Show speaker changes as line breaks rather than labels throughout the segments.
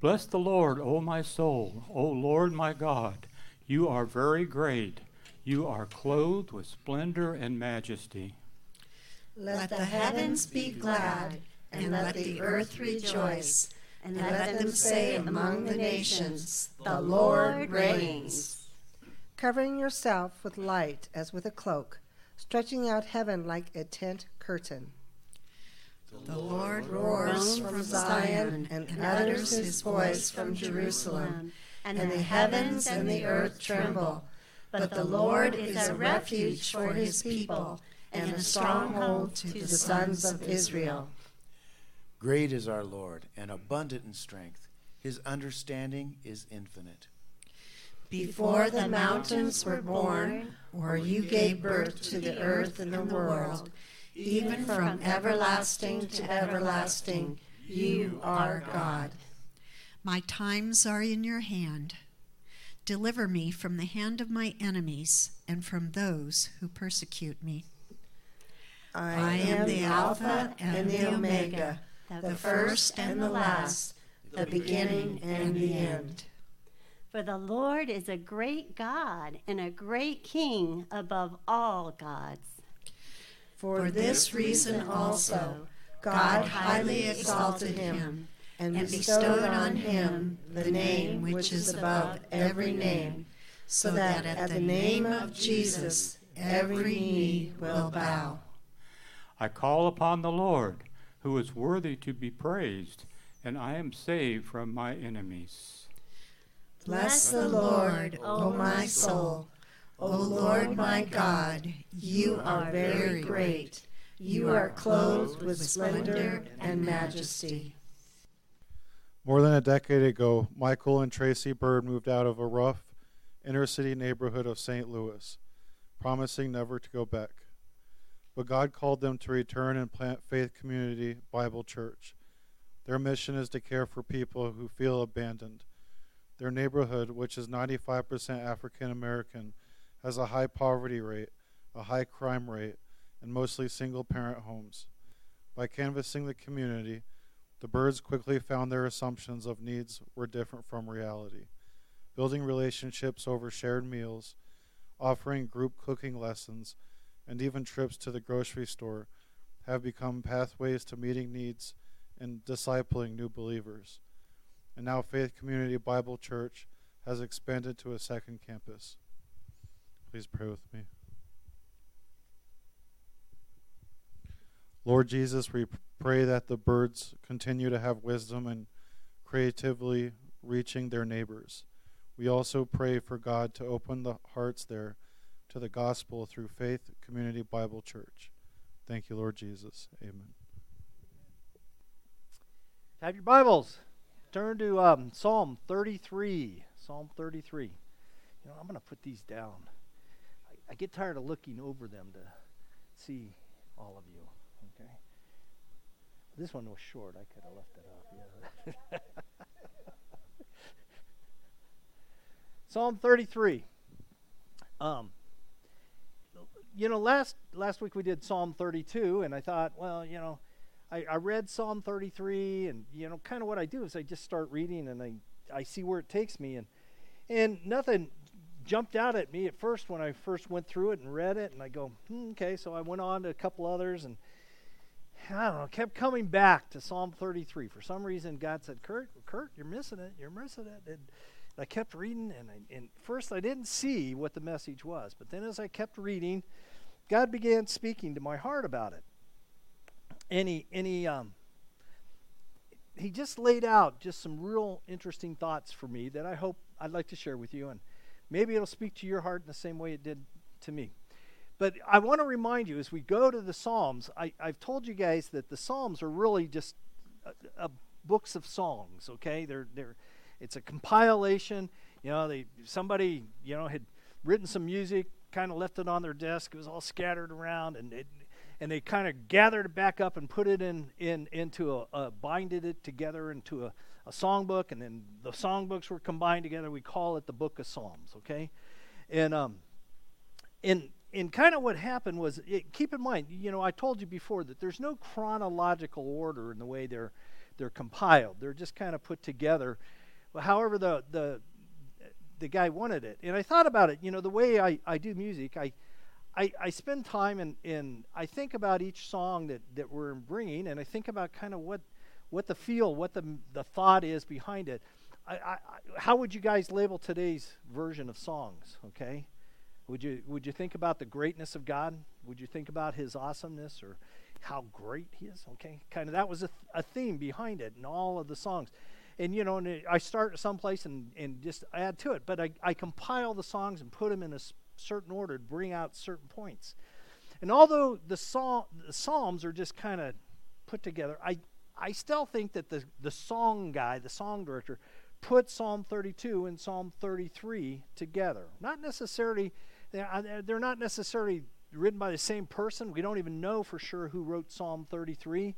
Bless the Lord, O my soul, O Lord my God. You are very great. You are clothed with splendor and majesty.
Let the heavens be glad, and let the earth rejoice, and let them say among the nations, the Lord reigns.
Covering yourself with light as with a cloak, stretching out heaven like a tent curtain.
The Lord roars from Zion and utters his voice from Jerusalem, and the heavens and the earth tremble. But the Lord is a refuge for his people, and a stronghold to the sons of Israel.
Great is our Lord, and abundant in strength. His understanding is infinite.
Before the mountains were born, or you gave birth to the earth and the world, even from everlasting to everlasting, you are God.
My times are in your hand. Deliver me from the hand of my enemies and from those who persecute me.
I am the Alpha and the Omega, the first and the last, the beginning and the end.
For the Lord is a great God and a great King above all gods.
For this reason also, God highly exalted him and bestowed on him the name which is above every name, so that at the name of Jesus every knee will bow.
I call upon the Lord, who is worthy to be praised, and I am saved from my enemies.
Bless the Lord, O my soul. O Lord my God, you are very great. You are clothed with splendor and majesty.
More than a decade ago, Michael and Tracy Bird moved out of a rough inner-city neighborhood of St. Louis, promising never to go back. But God called them to return and plant Faith Community Bible Church. Their mission is to care for people who feel abandoned. Their neighborhood, which is 95% African American, has a high poverty rate, a high crime rate, and mostly single-parent homes. By canvassing the community, the Birds quickly found their assumptions of needs were different from reality. Building relationships over shared meals, offering group cooking lessons, and even trips to the grocery store have become pathways to meeting needs and discipling new believers. And now Faith Community Bible Church has expanded to a second campus. Please pray with me. Lord Jesus, we pray that the Birds continue to have wisdom and creatively reaching their neighbors. We also pray for God to open the hearts there to the gospel through Faith Community Bible Church. Thank you, Lord Jesus. Amen.
Have your Bibles. Turn to Psalm 33. Psalm 33. I'm going to put these down. I get tired of looking over them to see all of you. Okay. This one was short. I could have left it up. Yeah. Psalm 33. Last week we did Psalm 32, and I thought, I read Psalm 33, and kind of what I do is I just start reading, and I see where it takes me, and nothing jumped out at me at first when I first went through it and read it, and I go, okay. So I went on to a couple others, and I don't know, kept coming back to Psalm 33. For some reason, God said, Kurt, you're missing it. And I kept reading, and first I didn't see what the message was, but then as I kept reading, God began speaking to my heart about it. And he just laid out just some real interesting thoughts for me that I'd like to share with you, and maybe it'll speak to your heart in the same way it did to me. But I want to remind you, as we go to the Psalms, I've told you guys that the Psalms are really just books of songs, okay? It's a compilation. Somebody had written some music, kind of left it on their desk. It was all scattered around, and they kind of gathered it back up and put it into binded it together into a songbook, and then the songbooks were combined together. We call it the Book of Psalms, okay? And kind of what happened was, keep in mind, I told you before that there's no chronological order in the way they're they're compiled. They're just kind of put together, however the guy wanted it. And I thought about it. The way I do music, I spend time and I think about each song that we're bringing, and I think about kind of what the feel, what the thought is behind it. How would you guys label today's version of songs? Okay, would you think about the greatness of God? Would you think about His awesomeness or how great He is? Okay, kind of that was a theme behind it in all of the songs. And and I start someplace and just add to it, but I compile the songs and put them in a certain order to bring out certain points. And although the Psalms are just kind of put together, I still think that the song guy, the song director, put Psalm 32 and Psalm 33 together. Not necessarily, they're not necessarily written by the same person. We don't even know for sure who wrote Psalm 33.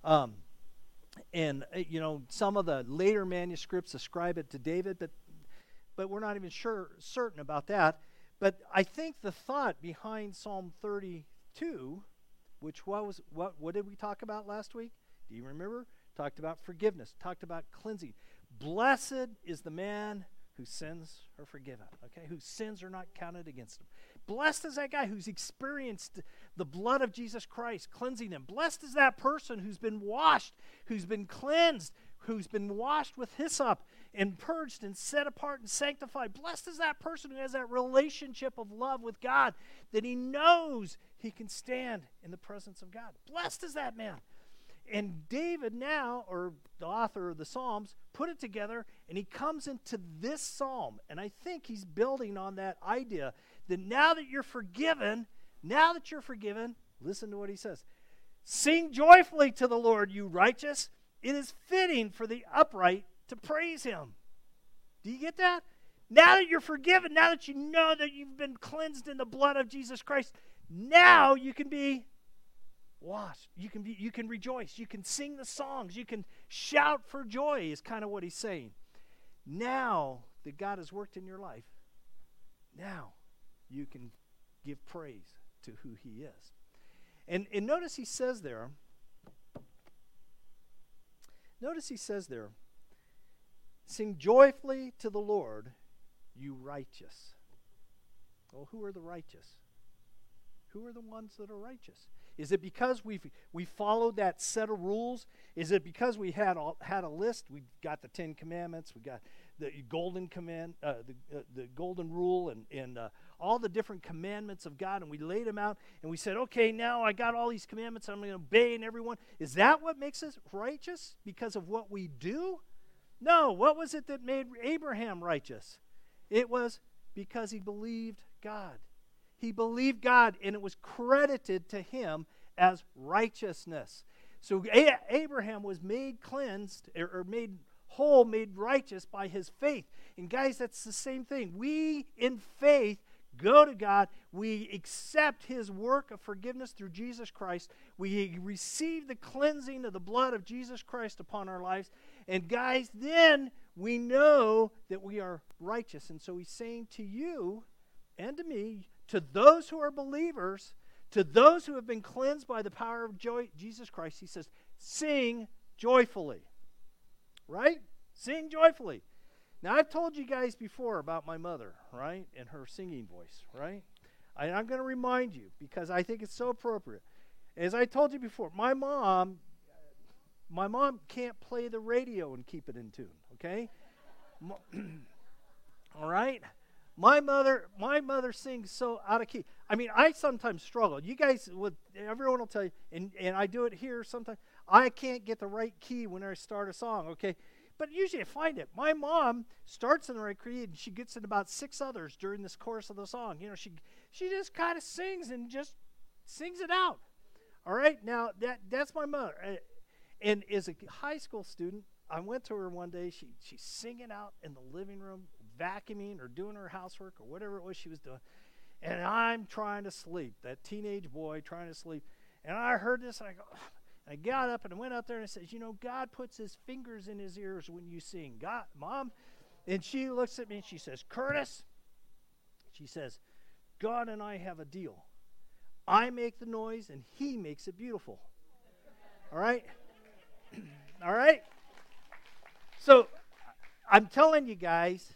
And some of the later manuscripts ascribe it to David, but we're not even certain about that. But I think the thought behind Psalm 32, which what did we talk about last week? Do you remember? Talked about forgiveness, talked about cleansing. Blessed is the man whose sins are forgiven, okay? Whose sins are not counted against him. Blessed is that guy who's experienced the blood of Jesus Christ cleansing him. Blessed is that person who's been washed, who's been cleansed, who's been washed with hyssop and purged and set apart and sanctified. Blessed is that person who has that relationship of love with God, that he knows he can stand in the presence of God. Blessed is that man. And David now, or the author of the Psalms, put it together, and he comes into this psalm. And I think he's building on that idea that now that you're forgiven, listen to what he says. Sing joyfully to the Lord, you righteous. It is fitting for the upright to praise him. Do you get that? Now that you're forgiven, now that you know that you've been cleansed in the blood of Jesus Christ, now you can be washed. You can rejoice. You can sing the songs. You can shout for joy is kind of what he's saying. Now that God has worked in your life, now you can give praise to who he is. And notice he says there, sing joyfully to the Lord, you righteous. Well, who are the righteous? Who are the ones that are righteous? Is it because we followed that set of rules? Is it because we had a list? We got the 10 Commandments. We got the golden the golden rule, and all the different commandments of God, and we laid them out, and we said, okay, now I got all these commandments. I'm going to obey in everyone. Is that what makes us righteous? Because of what we do? No. What was it that made Abraham righteous? It was because he believed God. He believed God, and it was credited to him as righteousness. So Abraham was made cleansed, or made whole, made righteous by his faith. And guys, that's the same thing. We, in faith, go to God. We accept his work of forgiveness through Jesus Christ. We receive the cleansing of the blood of Jesus Christ upon our lives. And guys, then we know that we are righteous. And so he's saying to you and to me, to those who are believers, to those who have been cleansed by the power of Jesus Christ, he says, sing joyfully. Right? Sing joyfully. Now, I've told you guys before about my mother, right? And her singing voice, right? I'm going to remind you because I think it's so appropriate. As I told you before, my mom can't play the radio and keep it in tune, okay? All right? My mother sings so out of key. I mean, I sometimes struggle. You guys, everyone will tell you, and I do it here sometimes. I can't get the right key when I start a song, okay? But usually I find it. My mom starts in the right key, and she gets in about 6 others during this chorus of the song. You know, she just kind of sings and just sings it out. All right? Now, that's my mother. And as a high school student, I went to her one day. She's singing out in the living room, vacuuming or doing her housework or whatever it was she was doing. And I'm trying to sleep, that teenage boy trying to sleep. And I heard this, and I got up and I went out there and I said, you know, God puts his fingers in his ears when you sing. God, Mom. And she looks at me and she says, Curtis, she says, God and I have a deal. I make the noise and he makes it beautiful. All right? All right? So I'm telling you guys,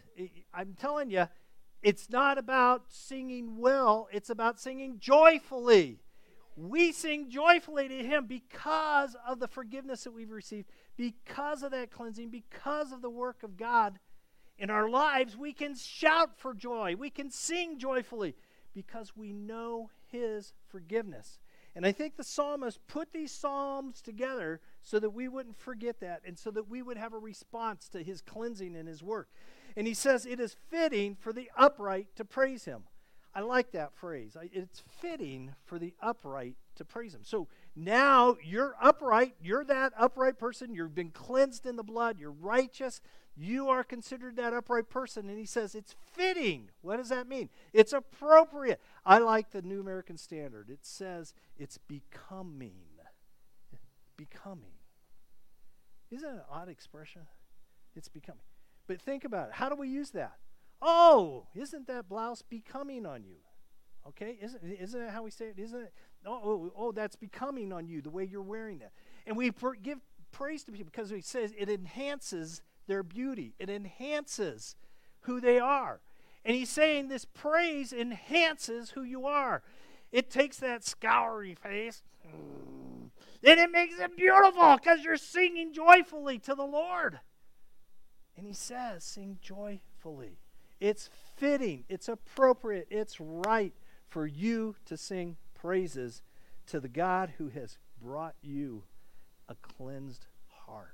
it's not about singing well, it's about singing joyfully. We sing joyfully to Him because of the forgiveness that we've received, because of that cleansing, because of the work of God in our lives. We can shout for joy. We can sing joyfully because we know His forgiveness. And I think the psalmist put these psalms together so that we wouldn't forget that and so that we would have a response to His cleansing and His work. And he says it is fitting for the upright to praise Him. I like that phrase. It's fitting for the upright to praise Him. So now you're upright. You're that upright person. You've been cleansed in the blood. You're righteous. You are considered that upright person. And he says it's fitting. What does that mean? It's appropriate. I like the New American Standard. It says it's becoming. Becoming. Isn't that an odd expression? It's becoming. But think about it. How do we use that? Oh, isn't that blouse becoming on you? Okay, isn't that how we say it? Isn't it? Oh, that's becoming on you, the way you're wearing that. And we give praise to people because he says it enhances their beauty. It enhances who they are. And he's saying this praise enhances who you are. It takes that scoury face and it makes it beautiful because you're singing joyfully to the Lord. And he says, sing joyfully. It's fitting, it's appropriate, it's right for you to sing praises to the God who has brought you a cleansed heart,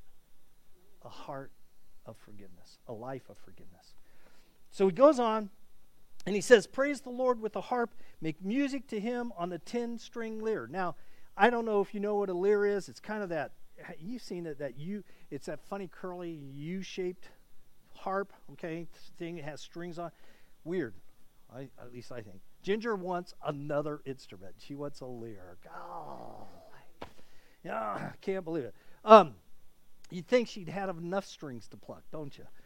a heart of forgiveness, a life of forgiveness. So he goes on and he says, praise the Lord with the harp, make music to Him on the 10-string lyre. Now, I don't know if you know what a lyre is. It's kind of that, you've seen it, it's that funny curly U-shaped harp, okay, thing. It has strings on. Weird, at least I think. Ginger wants another instrument. She wants a lyre. Oh, yeah, I can't believe it. You'd think she'd had enough strings to pluck, don't you?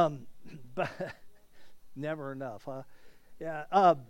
But never enough, huh? Yeah.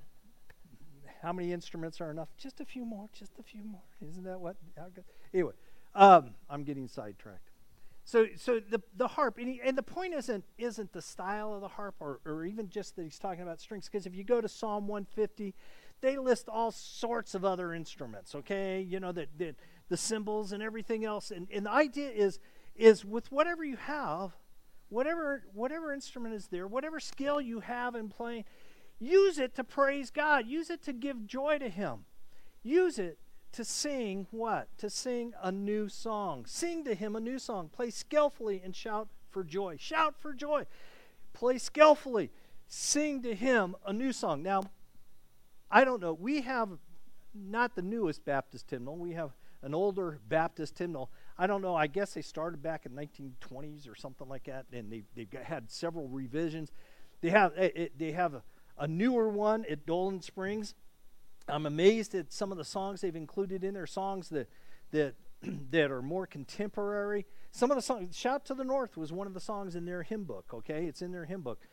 How many instruments are enough? Just a few more. Just a few more. Isn't that what? Anyway, I'm getting sidetracked. So the harp, and the point isn't the style of the harp or even just that he's talking about strings, because if you go to Psalm 150, they list all sorts of other instruments, okay? You know, the cymbals and everything else. And the idea is with whatever you have, whatever instrument is there, whatever skill you have in playing, use it to praise God. Use it to give joy to Him. Use it to sing what? To sing a new song. Sing to Him a new song. Play skillfully and shout for joy. Shout for joy. Play skillfully. Sing to Him a new song. Now, I don't know. We have not the newest Baptist hymnal. We have an older Baptist hymnal. I don't know. I guess they started back in 1920s or something like that, and they've had several revisions. They have a newer one at Dolan Springs. I'm amazed at some of the songs they've included in there, songs that are more contemporary. Some of the songs, Shout to the North was one of the songs in their hymn book, okay? It's in their hymn book.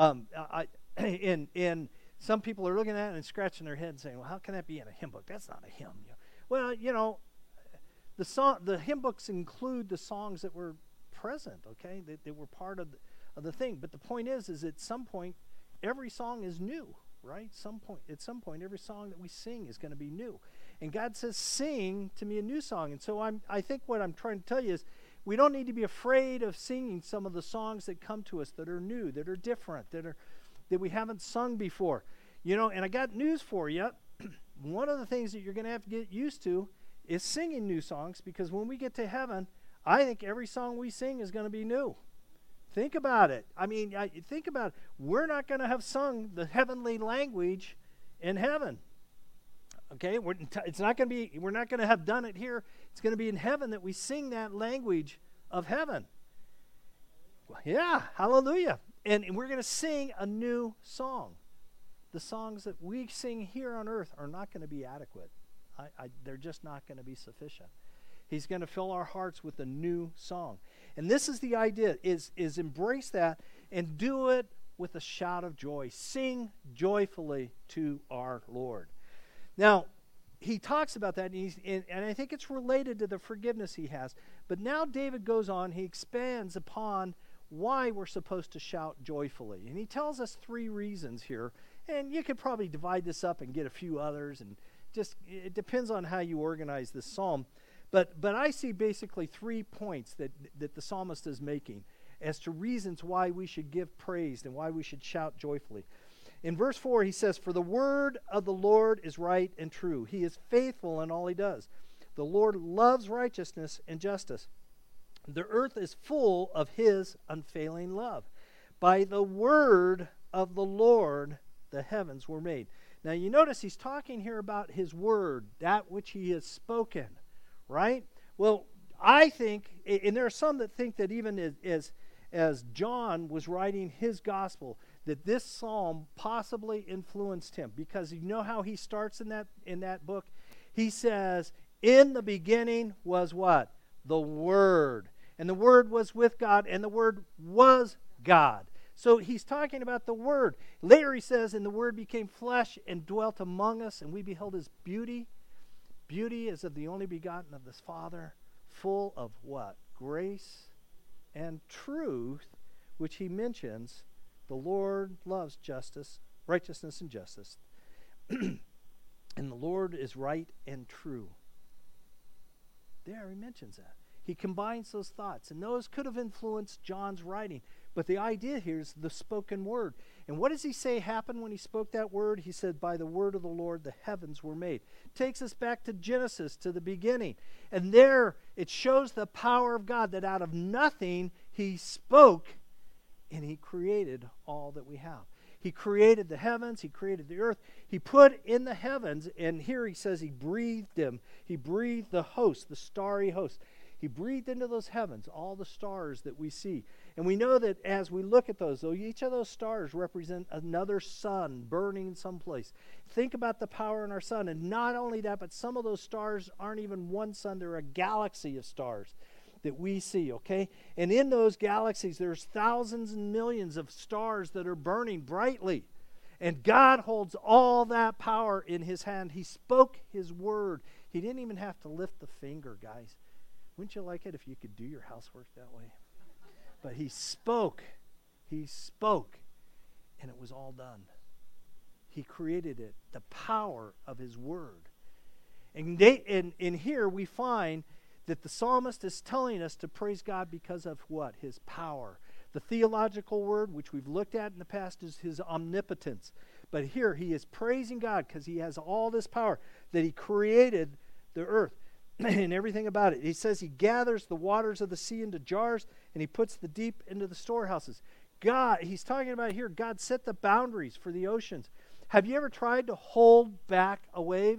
And some people are looking at it and scratching their head and saying, well, how can that be in a hymn book? That's not a hymn. Well, you know, the hymn books include the songs that were present, okay? They were part of the thing. But the point is at some point, every song is new. Right? At some point, every song that we sing is going to be new. And God says, sing to me a new song. And so I think what I'm trying to tell you is we don't need to be afraid of singing some of the songs that come to us that are new, that are different, that we haven't sung before. You know, and I got news for you. One of the things that you're going to have to get used to is singing new songs, because when we get to heaven, I think every song we sing is going to be new. Think about it. I mean, think about it. We're not going to have sung the heavenly language in heaven. Okay? It's not going to be. We're not going to have done it here. It's going to be in heaven that we sing that language of heaven. Well, yeah, hallelujah. And we're going to sing a new song. The songs that we sing here on earth are not going to be adequate. They're just not going to be sufficient. He's going to fill our hearts with a new song. And this is the idea, is embrace that and do it with a shout of joy. Sing joyfully to our Lord. Now, he talks about that, and I think it's related to the forgiveness he has. But now David goes on, he expands upon why we're supposed to shout joyfully. And he tells us 3 reasons here. And you could probably divide this up and get a few others, and just it depends on how you organize this psalm. But I see basically 3 points that the psalmist is making as to reasons why we should give praise and why we should shout joyfully. In verse 4, he says, "For the word of the Lord is right and true. He is faithful in all he does. The Lord loves righteousness and justice. The earth is full of his unfailing love. By the word of the Lord the heavens were made." Now you notice he's talking here about his word, that which he has spoken, right? Well, I think, and there are some that think that even as John was writing his gospel, that this psalm possibly influenced him, because you know how he starts in that book? He says, "In the beginning was" what? The Word. And the Word was with God, and the Word was God. So he's talking about the Word. Later he says, "And the Word became flesh and dwelt among us, and we beheld his beauty. Beauty is of the only begotten of his Father, full of" what? "Grace and truth," which he mentions. The Lord loves justice, righteousness and justice. And the Lord is right and true. There he mentions that. He combines those thoughts. And those could have influenced John's writing. But the idea here is the spoken word. And what does he say happened when he spoke that word? He said, "By the word of the Lord, the heavens were made." Takes us back to Genesis, to the beginning. And there it shows the power of God, that out of nothing he spoke and he created all that we have. He created the heavens. He created the earth. He put in the heavens, and here he says he breathed them. He breathed the host, the starry host. He breathed into those heavens all the stars that we see. And we know that as we look at those, though, each of those stars represent another sun burning someplace. Think about the power in our sun. And not only that, but some of those stars aren't even one sun. They're a galaxy of stars that we see, okay? And in those galaxies, there's thousands and millions of stars that are burning brightly. And God holds all that power in his hand. He spoke his word. He didn't even have to lift the finger, guys. Wouldn't you like it if you could do your housework that way? But he spoke. He spoke. And it was all done. He created it. The power of his word. And in here we find that the psalmist is telling us to praise God because of what? His power. The theological word, which we've looked at in the past, is his omnipotence. But here he is praising God because he has all this power, that he created the earth and everything about it. He says he gathers the waters of the sea into jars, and he puts the deep into the storehouses. God, he's talking about here, God set the boundaries for the oceans. Have you ever tried to hold back a wave?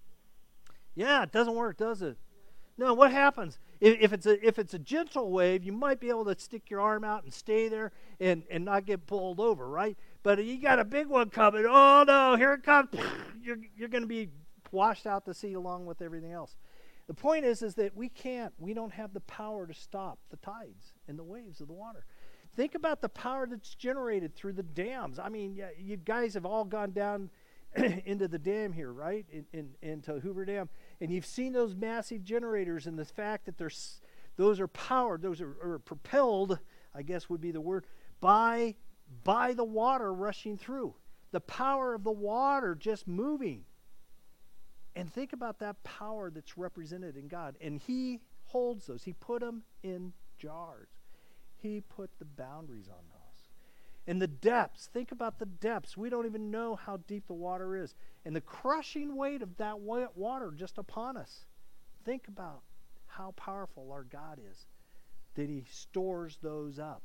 Yeah, it doesn't work, does it? No, what happens? If it's a gentle wave, you might be able to stick your arm out and stay there and not get pulled over, right? But you got a big one coming. Oh no, here it comes. You're going to be washed out to sea along with everything else. The point is that we don't have the power to stop the tides and the waves of the water. Think about the power that's generated through the dams. I mean, you guys have all gone down into the dam here, right? Into Hoover Dam. And you've seen those massive generators, and the fact that those are powered, those are propelled, I guess would be the word, by the water rushing through. The power of the water just moving. And think about that power that's represented in God. And he holds those. He put them in jars. He put the boundaries on those. And the depths, think about the depths. We don't even know how deep the water is. And the crushing weight of that water just upon us. Think about how powerful our God is, that he stores those up.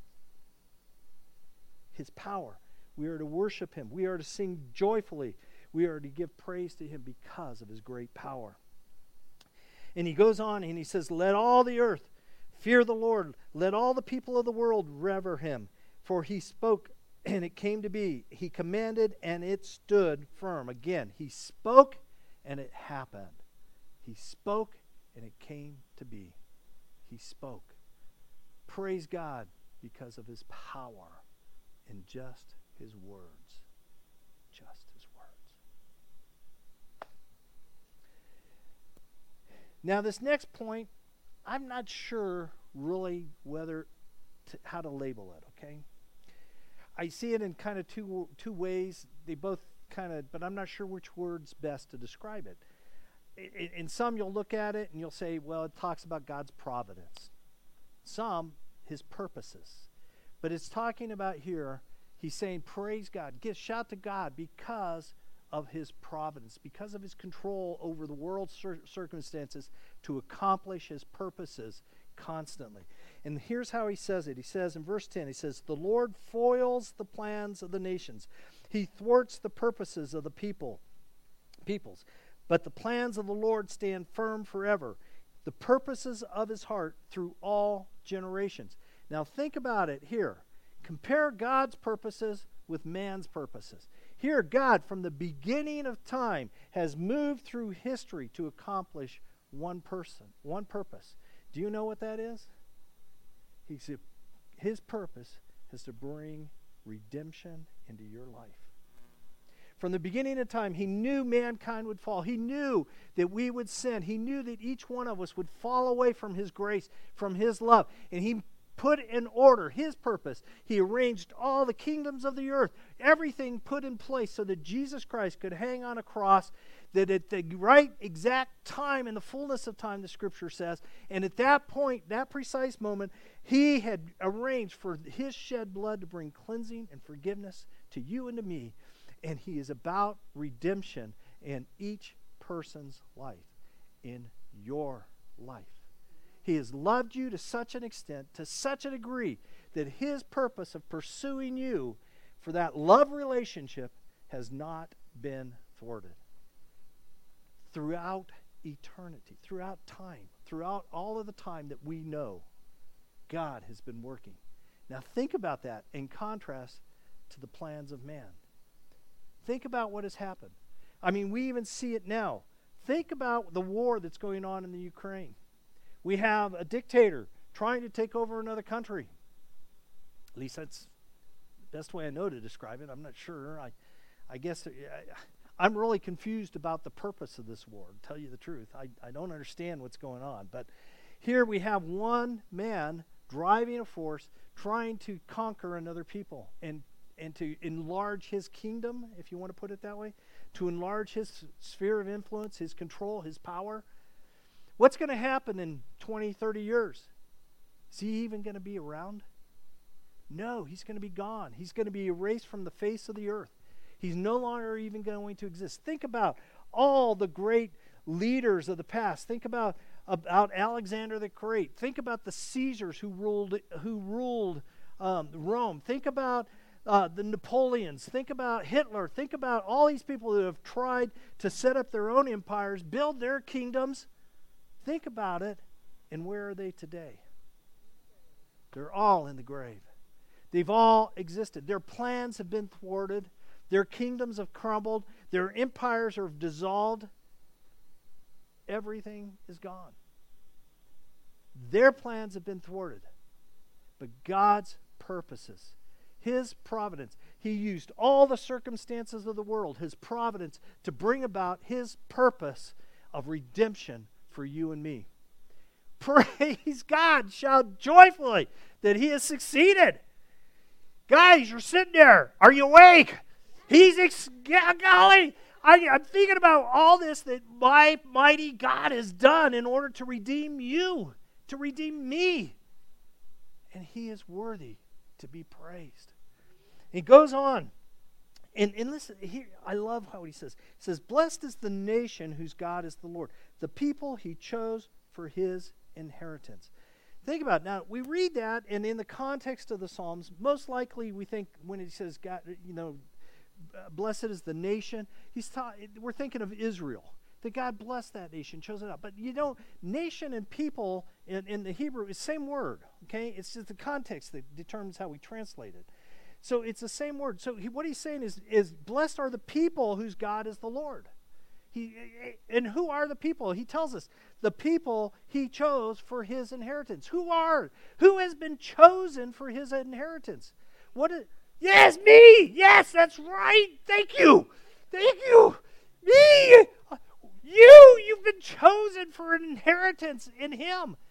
His power. We are to worship him. We are to sing joyfully. We are to give praise to him because of his great power. And he goes on and he says, "Let all the earth fear the Lord. Let all the people of the world revere him. For he spoke, and it came to be. He commanded, and it stood firm." Again, he spoke, and it happened. He spoke, and it came to be. He spoke. Praise God because of his power and just his words. Just his words. Now, this next point, I'm not sure really how to label it, okay? I see it in kind of two ways. They both kind of, but I'm not sure which word's best to describe it. In some, you'll look at it and you'll say, well, it talks about God's providence. Some, his purposes. But it's talking about here, he's saying, praise God, shout to God because of his providence, because of his control over the world's circumstances to accomplish his purposes constantly. And here's how he says it. He says in verse 10, he says, the Lord foils the plans of the nations. He thwarts the purposes of the peoples. But the plans of the Lord stand firm forever, the purposes of his heart through all generations. Now think about it here. Compare God's purposes with man's purposes. Here, God, from the beginning of time, has moved through history to accomplish one purpose. Do you know what that is? His purpose is to bring redemption into your life. From the beginning of time, he knew mankind would fall. He knew that we would sin. He knew that each one of us would fall away from his grace, from his love. And he put in order his purpose. He arranged all the kingdoms of the earth, everything put in place so that Jesus Christ could hang on a cross, that at the right exact time, in the fullness of time, the scripture says, and at that point, that precise moment, he had arranged for his shed blood to bring cleansing and forgiveness to you and to me. And he is about redemption in each person's life, in your life. He has loved you to such an extent, to such a degree, that his purpose of pursuing you for that love relationship has not been thwarted. Throughout eternity, throughout time, throughout all of the time that we know, God has been working. Now think about that in contrast to the plans of man. Think about what has happened. I mean, we even see it now. Think about the war that's going on in the Ukraine. We have a dictator trying to take over another country. At least that's the best way I know to describe it. I'm not sure. I guess I'm really confused about the purpose of this war, to tell you the truth. I don't understand what's going on. But here we have one man driving a force, trying to conquer another people and to enlarge his kingdom, if you want to put it that way, to enlarge his sphere of influence, his control, his power. What's going to happen in 20, 30 years? Is he even going to be around? No, he's going to be gone. He's going to be erased from the face of the earth. He's no longer even going to exist. Think about all the great leaders of the past. Think about Alexander the Great. Think about the Caesars who ruled Rome. Think about the Napoleons. Think about Hitler. Think about all these people that have tried to set up their own empires, build their kingdoms. Think about it, and where are they today? They're all in the grave. They've all existed. Their plans have been thwarted. Their kingdoms have crumbled. Their empires are dissolved. Everything is gone. Their plans have been thwarted. But God's purposes, his providence, he used all the circumstances of the world, his providence, to bring about his purpose of redemption for you and me. Praise God. Shout joyfully that he has succeeded. Guys, you're sitting there. Are you awake? Golly, I'm thinking about all this that my mighty God has done in order to redeem you, to redeem me. And he is worthy to be praised. He goes on. And listen, here, I love how he says. He says, blessed is the nation whose God is the Lord, the people he chose for his inheritance. Think about it. Now, we read that, and in the context of the Psalms, most likely we think when he says, God, blessed is the nation, we're thinking of Israel. That God blessed that nation, chose it out. But nation and people in the Hebrew is the same word. Okay, it's just the context that determines how we translate it. So it's the same word. So what he's saying is blessed are the people whose God is the Lord. And who are the people? He tells us the people he chose for his inheritance. Who has been chosen for his inheritance? Yes, me. Yes, that's right. Thank you. Me. You've been chosen for an inheritance in him.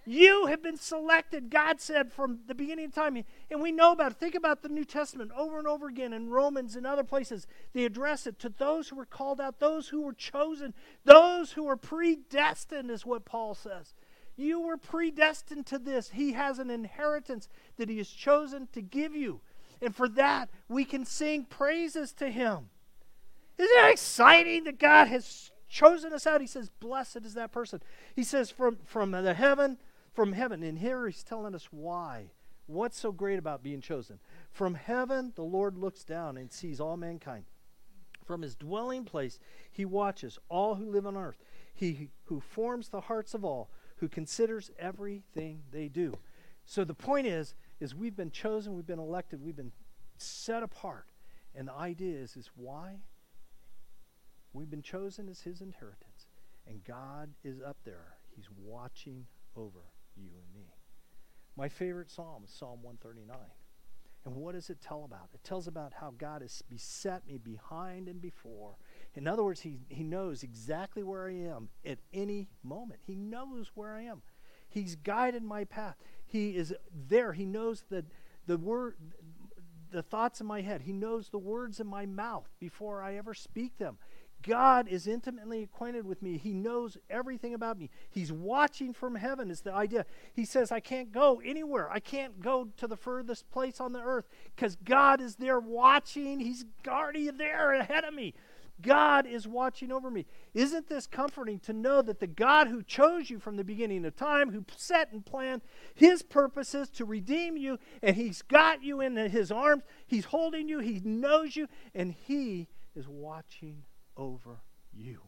You have been selected, God said from the beginning of time. And we know about it. Think about the New Testament over and over again in Romans and other places. They address it to those who were called out, those who were chosen, those who were predestined is what Paul says. You were predestined to this. He has an inheritance that he has chosen to give you. And for that, we can sing praises to him. Isn't it exciting that God has chosen us out? He says, blessed is that person. He says, from heaven. And here he's telling us why. What's so great about being chosen? From heaven, the Lord looks down and sees all mankind. From his dwelling place, he watches all who live on earth. He who forms the hearts of all, who considers everything they do. So the point is we've been chosen, we've been elected, we've been set apart. And the idea is why? We've been chosen as his inheritance. And God is up there. He's watching over you and me. My favorite psalm is Psalm 139. And what does it tell about? It tells about how God has beset me behind and before. In other words, he knows exactly where I am at any moment. He knows where I am. He's guided my path. He is there. He knows the thoughts in my head. He knows the words in my mouth before I ever speak them. God is intimately acquainted with me. He knows everything about me. He's watching from heaven is the idea. He says, I can't go anywhere. I can't go to the furthest place on the earth because God is there watching. He's already there ahead of me. God is watching over me. Isn't this comforting to know that the God who chose you from the beginning of time, who set and planned his purposes to redeem you, and he's got you in his arms, he's holding you, he knows you, and he is watching over you.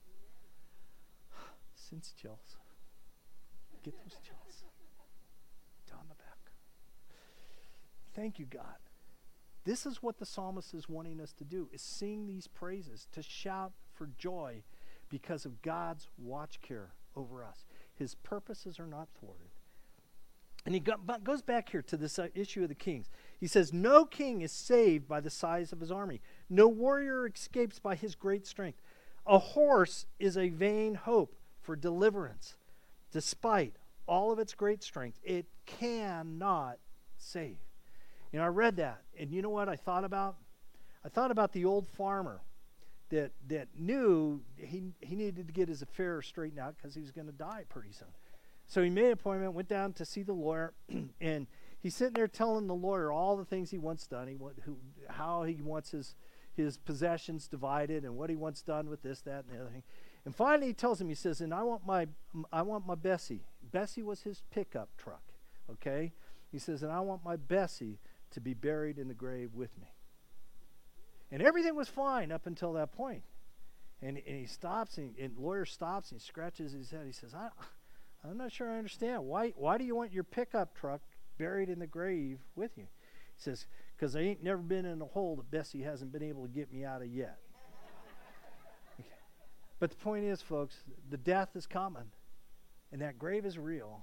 Sends chills. Get those chills down the back. Thank you, God. This is what the psalmist is wanting us to do, is sing these praises, to shout for joy because of God's watch care over us. His purposes are not thwarted. And he goes back here to this issue of the kings. He says, no king is saved by the size of his army. No warrior escapes by his great strength. A horse is a vain hope for deliverance. Despite all of its great strength, it cannot save. You know, I read that, and you know what I thought about? I thought about the old farmer that knew he needed to get his affairs straightened out because he was going to die pretty soon. So he made an appointment, went down to see the lawyer, and he's sitting there telling the lawyer all the things he wants done, how he wants his possessions divided, and what he wants done with this, that, and the other thing. And finally he tells him, he says, and I want my Bessie. Bessie was his pickup truck, okay? He says, and I want my Bessie to be buried in the grave with me. And everything was fine up until that point. And he stops, and the lawyer stops, and he scratches his head. He says, I'm not sure I understand. Why do you want your pickup truck buried in the grave with you? He says, because I ain't never been in a hole that Bessie hasn't been able to get me out of yet. Okay. But the point is, folks, the death is coming, and that grave is real.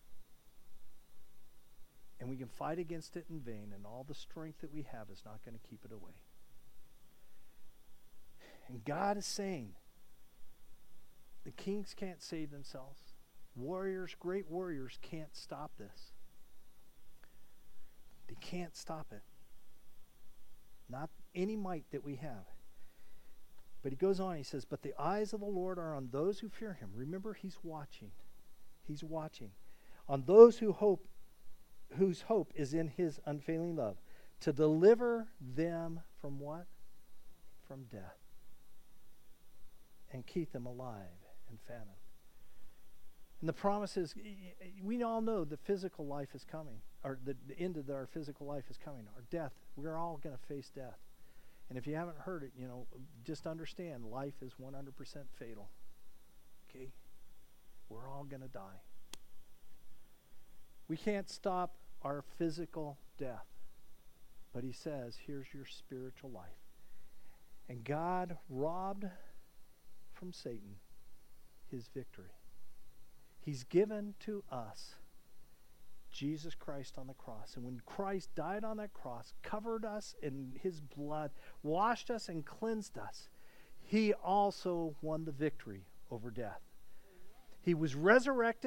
And we can fight against it in vain, and all the strength that we have is not going to keep it away. And God is saying, the kings can't save themselves. Warriors, great warriors, can't stop this. They can't stop it. Not any might that we have. But he goes on, he says, but the eyes of the Lord are on those who fear him. Remember, he's watching. He's watching. On those whose hope is in his unfailing love, to deliver them from what? From death. And keep them alive in famine. And the promise is, we all know the physical life is coming, or the end of our physical life is coming, our death. We're all going to face death. And if you haven't heard it, just understand life is 100% fatal. Okay? We're all going to die. We can't stop our physical death. But he says, here's your spiritual life. And God robbed from Satan his victory. He's given to us Jesus Christ on the cross. And when Christ died on that cross, covered us in his blood, washed us and cleansed us, he also won the victory over death. He was resurrected.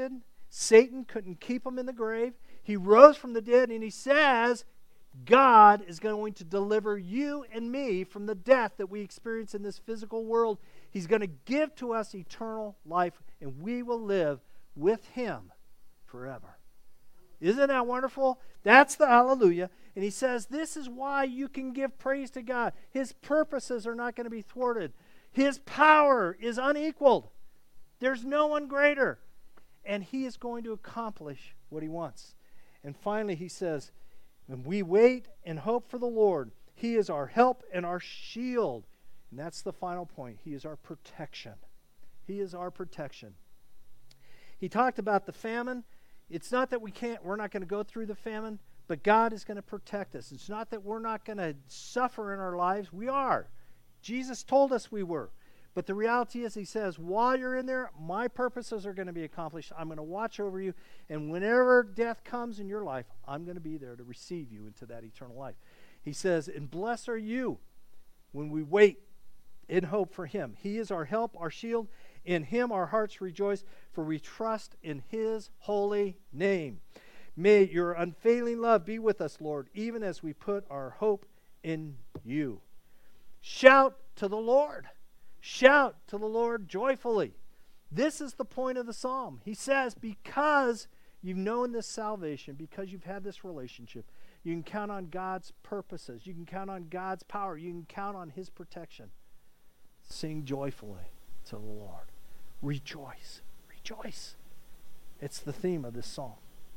Satan couldn't keep him in the grave. He rose from the dead, and he says, God is going to deliver you and me from the death that we experience in this physical world. He's going to give to us eternal life, and we will live with him forever. Isn't that wonderful? That's the hallelujah. And he says, this is why you can give praise to God. His purposes are not going to be thwarted. His power is unequaled. There's no one greater. And he is going to accomplish what he wants. And finally, he says, when we wait and hope for the Lord, he is our help and our shield. And that's the final point. He is our protection. He is our protection. He talked about the famine. It's not that we're not going to go through the famine, but God is going to protect us. It's not that we're not going to suffer in our lives. We are. Jesus told us we were. But the reality is, he says, while you're in there, my purposes are going to be accomplished. I'm going to watch over you. And whenever death comes in your life, I'm going to be there to receive you into that eternal life. He says, and blessed are you when we wait in hope for him. He is our help, our shield. In him our hearts rejoice, for we trust in his holy name. May your unfailing love be with us, Lord, even as we put our hope in you. Shout to the Lord. Shout to the Lord joyfully. This is the point of the psalm. He says, because you've known this salvation, because you've had this relationship, you can count on God's purposes. You can count on God's power. You can count on his protection. Sing joyfully to the Lord. Rejoice. Rejoice. It's the theme of this psalm.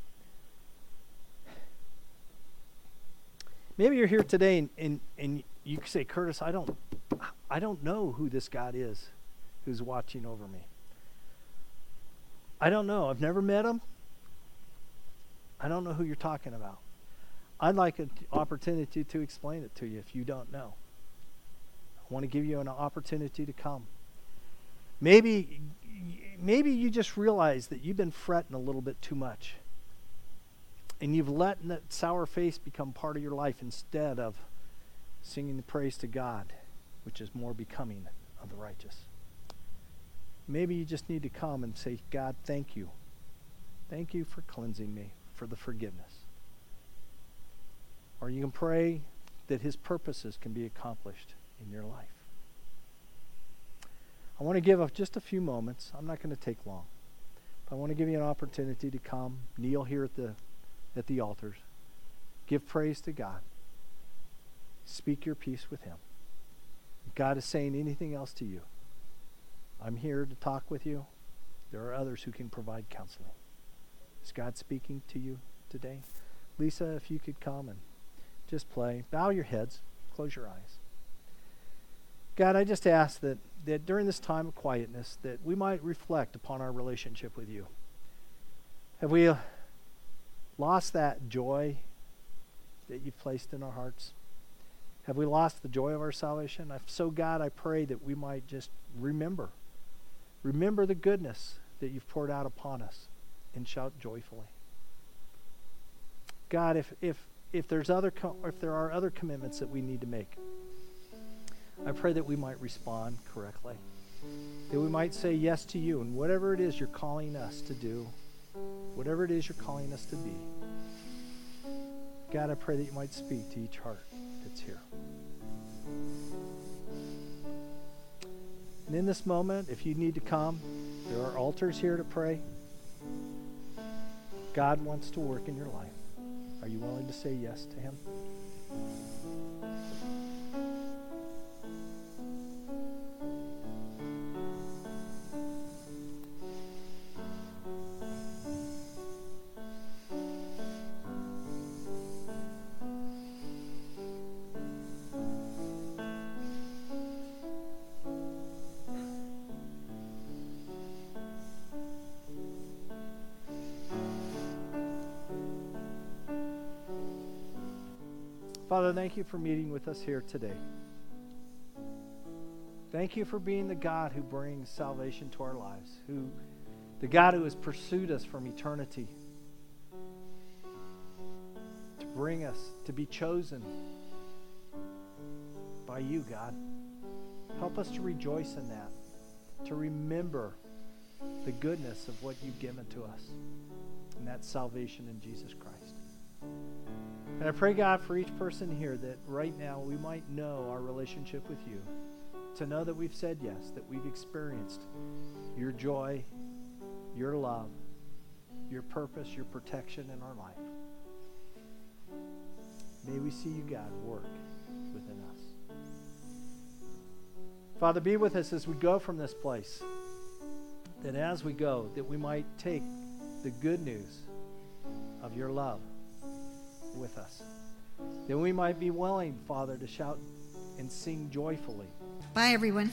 Maybe you're here today and you can say, Curtis, I don't know who this God is who's watching over me. I don't know. I've never met him. I don't know who you're talking about. I'd like an opportunity to explain it to you if you don't know. I want to give you an opportunity to come. Maybe you just realize that you've been fretting a little bit too much. And you've let that sour face become part of your life instead of singing the praise to God, which is more becoming of the righteous. Maybe you just need to come and say, God, thank you. Thank you for cleansing me, for the forgiveness. Or you can pray that his purposes can be accomplished in your life. I want to give just a few moments. I'm not going to take long. But I want to give you an opportunity to come, kneel here at the altars, give praise to God, speak your peace with him. If God is saying anything else to you, I'm here to talk with you. There are others who can provide counseling. Is God speaking to you today? Lisa, if you could come and just play. Bow your heads. Close your eyes. God, I just ask that during this time of quietness that we might reflect upon our relationship with you. Have we lost that joy that you've placed in our hearts? Have we lost the joy of our salvation? So God, I pray that we might just remember the goodness that you've poured out upon us and shout joyfully. God, if there are other commitments that we need to make, I pray that we might respond correctly, that we might say yes to you and whatever it is you're calling us to do, whatever it is you're calling us to be. God, I pray that you might speak to each heart that's here. And in this moment, if you need to come, there are altars here to pray. God wants to work in your life. Are you willing to say yes to him? Father, thank you for meeting with us here today. Thank you for being the God who brings salvation to our lives, the God who has pursued us from eternity to bring us to be chosen by you, God. Help us to rejoice in that, to remember the goodness of what you've given to us, and that's salvation in Jesus Christ. And I pray, God, for each person here that right now we might know our relationship with you, to know that we've said yes, that we've experienced your joy, your love, your purpose, your protection in our life. May we see you, God, work within us. Father, be with us as we go from this place, that as we go, that we might take the good news of your love with us, that we might be willing, Father, to shout and sing joyfully.
Bye, everyone.